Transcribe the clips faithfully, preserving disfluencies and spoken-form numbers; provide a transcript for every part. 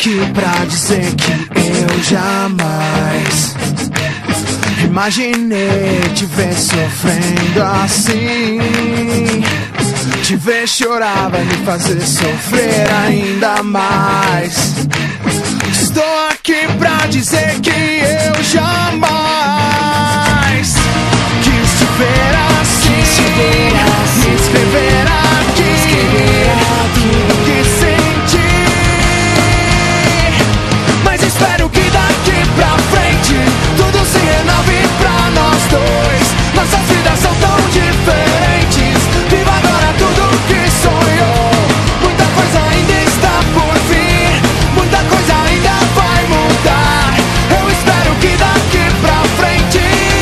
aqui pra dizer que eu jamais imaginei te ver sofrendo assim. Te ver chorar vai me fazer sofrer ainda mais. Estou aqui pra dizer que eu jamais quis te ver assim, quis te ver assim. Me escrever aqui, escrever aqui o que senti. Mas espero que daqui pra frente tudo se renove pra nós dois. Nossas vidas são tão diferentes. Viva agora tudo que sonhou. Muita coisa ainda está por vir. Muita coisa ainda vai mudar. Eu espero que daqui pra frente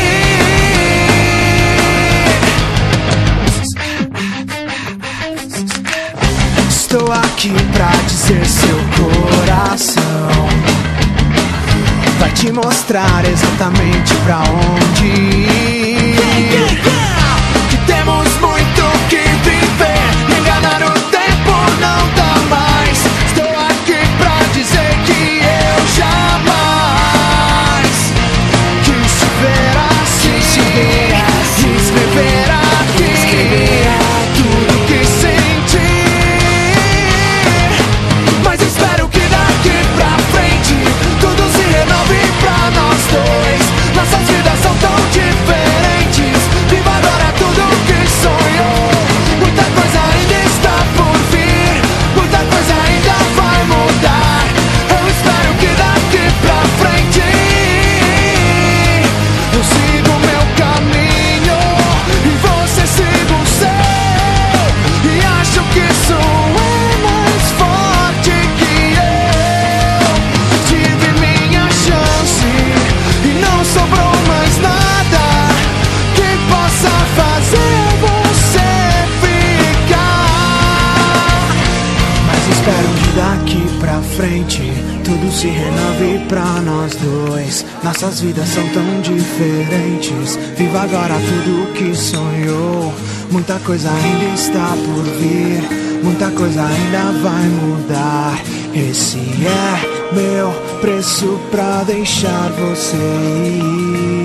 estou aqui pra dizer seu coração vai te mostrar exatamente pra onde ir. Que temos muito que viver. Me enganar o tempo não dá mais. Estou aqui pra dizer que eu jamais quis te ver assim, quis te ver assim. Escrever aqui, escrever aqui tudo que senti. Mas espero que daqui pra frente tudo se renove pra nós dois. Nossas vidas são tão diferentes. Viva agora tudo que sonhou. Muita coisa ainda está por vir. Muita coisa ainda vai mudar. Eu espero que daqui pra frente eu sigo o meu caminho e você siga o seu. E acho que isso é mais forte que eu. Tive minha chance e não sobrou mais nada que possa fazer você ficar. Mas espero que daqui pra frente tudo se renove pra nós dois. Nossas vidas são tão diferentes. Viva agora tudo que sonhou. Muita coisa ainda está por vir. Muita coisa ainda vai mudar. Esse é meu preço pra deixar você ir.